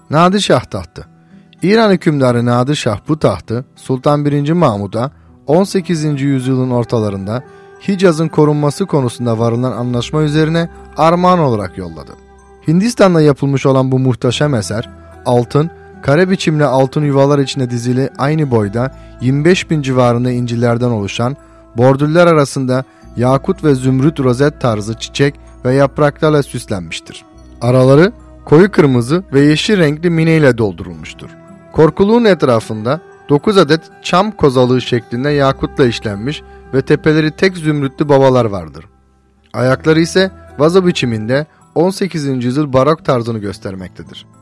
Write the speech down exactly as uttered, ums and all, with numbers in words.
Nadir Şah tahtı. İran hükümdarı Nadir Şah bu tahtı Sultan birinci Mahmud'a on sekizinci yüzyılın ortalarında Hicaz'ın korunması konusunda varılan anlaşma üzerine armağan olarak yolladı. Hindistan'da yapılmış olan bu muhteşem eser, altın, kare biçimli altın yuvalar içine dizili aynı boyda yirmi beş bin civarında incilerden oluşan, bordüller arasında yakut ve zümrüt rozet tarzı çiçek ve yapraklarla süslenmiştir. Araları koyu kırmızı ve yeşil renkli mine ile doldurulmuştur. Korkuluğun etrafında dokuz adet çam kozalığı şeklinde yakutla işlenmiş ve tepeleri tek zümrütlü babalar vardır. Ayakları ise vazo biçiminde on sekizinci yüzyıl barok tarzını göstermektedir.